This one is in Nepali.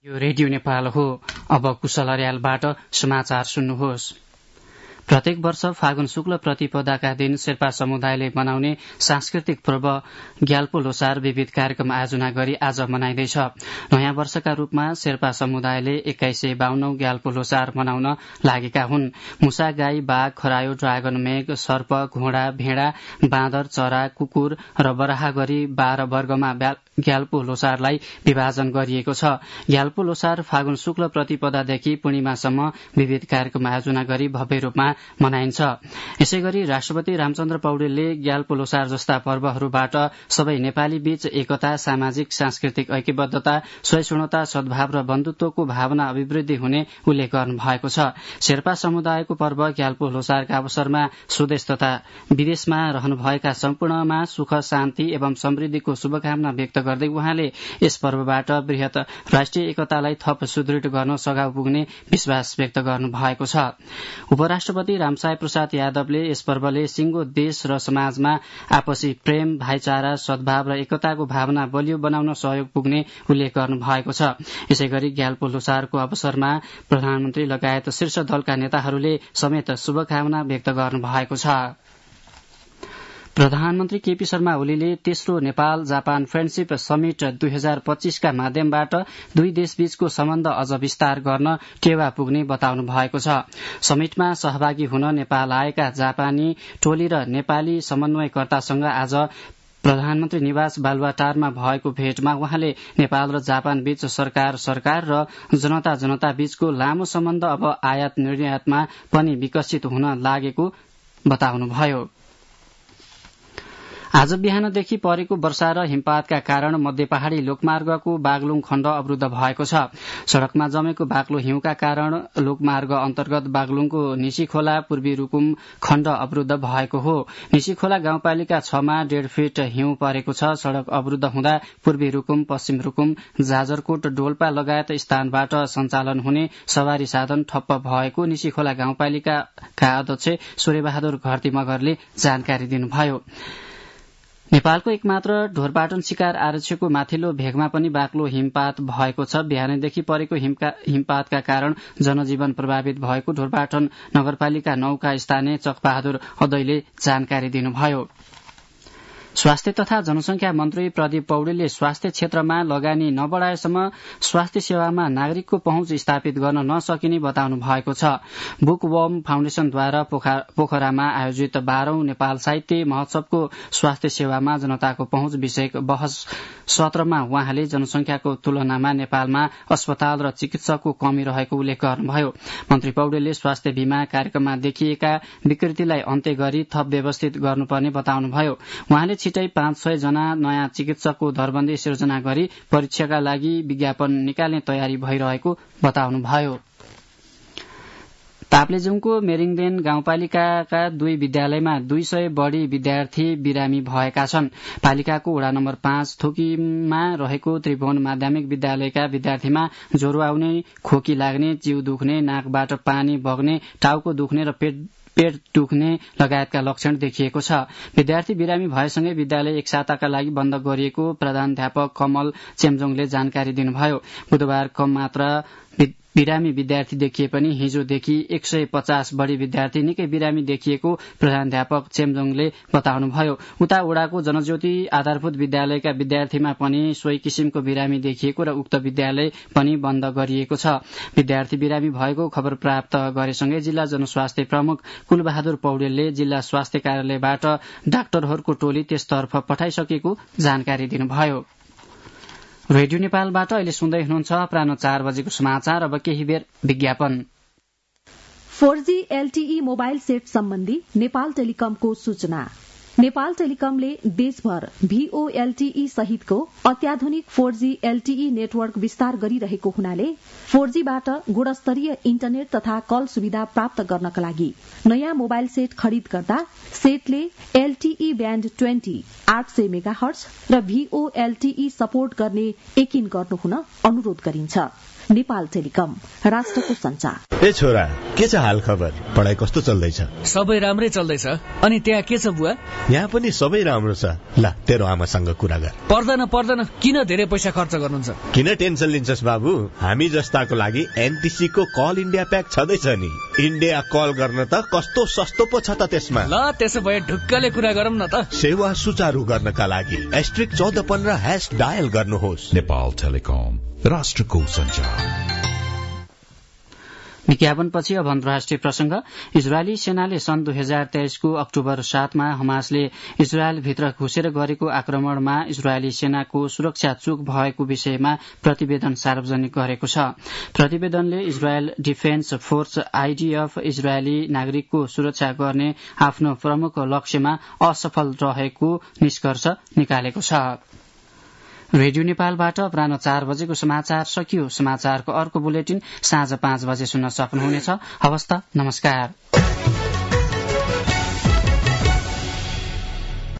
यो रेडियो नेपाल हो। अब कुशल अर्यालबाट समाचार सुन्नुहोस्। प्रत्येक वर्ष फागुन शुक्ल प्रतिपदाका दिन शेर्पा समुदायले मनाउने सांस्कृतिक पर्व ग्याल्पो लोसार विविध कार्यक्रम आयोजना गरी आज मनाइँदैछ। नयाँ वर्षका रूपमा शेर्पा समुदायले 2152 ग्याल्पो लोसार मनाउन लागेका हुन्। मुसा, गाई, बाघ, खरायो, ड्रागन, मेघ, सर्प, घोडा, भेडा, बाँदर, चरा, कुकुर र बराहा गरी 12 वर्गमा ग्याल्पो लोसारलाई विभाजन गरिएको छ। ग्याल्पो लोसार फागुन शुक्ल प्रतिपदादेखि पूर्णिमासम्म विविध कार्यक्रम आयोजना गरी भव्य रूपमा मनाइन्छ। यसैगरी राष्ट्रपति रामचन्द्र पौडेलले ग्याल्पो लोसार जस्ता पर्वहरूबाट सबै नेपाली बीच एकता, सामाजिक सांस्कृतिक ऐक्यबद्धता, सहिष्णुता, सद्भाव र बन्धुत्वको भावना अभिवृद्धि हुने उल्लेख गर्नु भएको छ। शेर्पा समुदायको पर्व ग्याल्पो लोसारका अवसरमा स्वदेश तथा विदेशमा रहनुभएका सम्पूर्णमा सुख, शान्ति एवं समृद्धिको शुभकामना व्यक्त गर्दै उहाँले यस पर्वबाट वृहत राष्ट्रिय एकतालाई थप सुदृढ गर्न सघाउ पुग्ने विश्वास व्यक्त गर्नु भएको छ। उपराष्ट्रपति रामसाय प्रसाद यादवले यस पर्वले सिंगो देश र समाजमा आपसी प्रेम, भाइचारा, सद्भाव र एकताको भावना बलियो बनाउन सहयोग पुग्ने उल्लेख गर्नु भएको छ। यसैगरी ग्याल्पो लोसारको अवसरमा प्रधानमन्त्री लगायत शीर्ष दलका नेताहरूले समेत शुभकामना व्यक्त गर्नु भएको छ। प्रधानमन्त्री केपी शर्मा ओलीले तेस्रो नेपाल जापान फ्रेण्डशिप समिट 2025 का माध्यमबाट दुई देशबीचको सम्बन्ध अझ विस्तार गर्न टेवा पुग्ने बताउनु भएको छ। समिटमा सहभागी हुन नेपाल आएका जापानी टोली र नेपाली समन्वयकर्तासँग आज प्रधानमन्त्री निवास बालुवाटारमा भएको भेटमा उहाँले नेपाल र जापान बीच सरकार र जनता बीचको लामो सम्बन्ध अब आयात निर्यातमा पनि विकसित हुन लागेको बताउनुभयो। आज बिहानदेखि परेको वर्षा र हिमपातका कारण मध्य पहाड़ी लोकमार्गको बागलुङ खण्ड अवरूद्ध भएको छ। सड़कमा जमेको बाक्लो हिउँका कारण लोकमार्ग अन्तर्गत बागलुङको निशीखोला पूर्वी रुकुम खण्ड अवरूद्ध भएको हो। निशीखोला गाउँपालिका 6 मा 1.5 फिट हिउँ परेको छ। सड़क अवरूद्ध हुँदा पूर्वी रुकुम, पश्चिम रुकुम, जाजरकोट, डोल्पा लगायत स्थानबाट सञ्चालन हुने सवारी साधन ठप्प भएको निशीखोला गाउँपालिकाका अध्यक्ष सूर्यबहादुर घरती मगरले जानकारी दिनुभयो। नेपालको एकमात्र ढोरपाटन शिकार आरक्षको माथिल्लो भेगमा पनि बाक्लो हिमपात भएको छ। बिहानैदेखि परेको हिमपातका कारण जनजीवन प्रभावित भएको ढोरपाटन नगरपालिका 9 का स्थानीय चकबहादुर अदैले जानकारी दिनुभयो। स्वास्थ्य तथा जनसंख्या मन्त्री प्रदीप पौडेलले स्वास्थ्य क्षेत्रमा लगानी नबढ़ाएसम्म स्वास्थ्य सेवामा नागरिकको पहुँच स्थापित गर्न नसकिने बताउनु भएको छ। बुकवर्म फाउन्डेशनद्वारा पोखरामा आयोजित 12औं नेपाल साहित्य महोत्सवको स्वास्थ्य सेवामा जनताको पहुँच विषयक बहस सत्रमा उहाँले जनसंख्याको तुलनामा नेपालमा अस्पताल र चिकित्सकको कमी रहेको उल्लेख गर्नुभयो। मन्त्री पौडेलले स्वास्थ्य बीमा कार्यक्रममा देखिएका विकृतिलाई अन्त्य गरी थप व्यवस्थित गर्नुपर्ने बताउनुभयो। उहाँले छिटै 500 जना नयाँ चिकित्सकको दरबन्दी सिर्जना गरी परीक्षाका लागि विज्ञापन निकाल्ने तयारी भइरहेको बताउनुभयो। ताप्लेजुङको मेरिङदेन गाउँपालिकाका 2 विद्यालयमा 200 बढ़ी विद्यार्थी बिरामी भएका छन्। पालिकाको वडा नम्बर 5 थोकीमा रहेको त्रिभुवन माध्यमिक विद्यालयका विद्यार्थीमा ज्वरो आउने, खोकी लाग्ने, जिउ दुख्ने, नाकबाट पानी बग्ने, टाउको दुख्ने र पेट दुख्ने लगायतका लक्षण देखिएको छ। विद्यार्थी बिरामी भएसँगै विद्यालय एक साताका लागि बन्द गरिएको प्रधानाध्यापक कमल चेम्जोङले जानकारी दिनुभयो। बुधबार कम मात्रा बिरामी विद्यार्थी देखिए पनि हिजोदेखि 150 बढ़ी विद्यार्थी निकै बिरामी देखिएको प्रधानाध्यापक चेम्जोङले बताउनुभयो। उता वडाको जनज्योति आधारभूत विद्यालयका विद्यार्थीमा पनि सोही किसिमको बिरामी देखिएको र उक्त विद्यालय पनि बन्द गरिएको छ। विद्यार्थी बिरामी भएको खबर प्राप्त गरेसँगै जिल्ला जनस्वास्थ्य प्रमुख कुलबहादुर पौडेलले जिल्ला स्वास्थ्य कार्यालयबाट डाक्टरहरूको टोली त्यसतर्फ पठाइसकेको जानकारी दिनुभयो। रेडियो नेपालबाट अहिले सुन्दै हुनुहुन्छ अपराह्न 4 बजेको समाचार। अब केही बेर विज्ञापन। 4G LTE मोबाइल सेट सम्बन्धी नेपाल टेलिकमको सूचना। नेपाल टेलिकमले देशभर VoLTE सहितको अत्याधुनिक 4G LTE नेटवर्क विस्तार गरिरहेको हुनाले 4Gबाट गुणस्तरीय इन्टरनेट तथा कल सुविधा प्राप्त गर्नका लागि नयाँ मोबाइल सेट खरिद गर्दा सेटले LTE ब्याण्ड 20 800 मेगाहर्ज र VoLTE सपोर्ट गर्ने यकिन गर्नुहुन अनुरोध गरिन्छ। नेपाल टेलिकम, राष्ट्रको संचार। ए छोरा, के छ हाल खबर? पढाइ कस्तो चल्दैछ? सबै राम्रै चल्दैछ। अनि त्यहाँ के छ बुवा? यहाँ पनि सबै राम्रो छ। ल तेरो आमासँग कुरा गर। पर्दैन किन धेरै पैसा खर्च गर्नुहुन्छ? किन टेन्सन लिन्छस् बाबु? हामी जस्ताको लागि एनटिसी को कल इन्डिया प्याक छँदैछ नि। इन्डिया कल गर्न त कस्तो सस्तो पो छ त त्यसमा। ल त्यसो भए ढुक्कले कुरा गरौँ न त। सेवा सुचारू गर्नका लागि *1415# डायल गर्नुहोस्। नेपाल टेलिकम, राष्ट्रको सञ्चार। विज्ञापनपछि अब अन्तर्राष्ट्रिय प्रसंग। इजरायली सेनाले सन् 2023 को अक्टोबर 7 मा हमासले इजरायलभित्र घुसेर गरेको आक्रमणमा इजरायली सेनाको सुरक्षा चूक भएको विषयमा प्रतिवेदन सार्वजनिक गरेको छ। प्रतिवेदनले Israel defence force IDF Israeli नागरिकको सुरक्षा गर्ने आफ्नो प्रमुख लक्ष्यमा असफल रहेको निष्कर्ष निकालेको छ। रेडियो नेपालबाट अपराह्न 4 बजेको समाचार सकियो। समाचारको अर्को बुलेटिन साँझ 5 बजे सुन्न सक्नुहुनेछ। हवस् त, नमस्कार।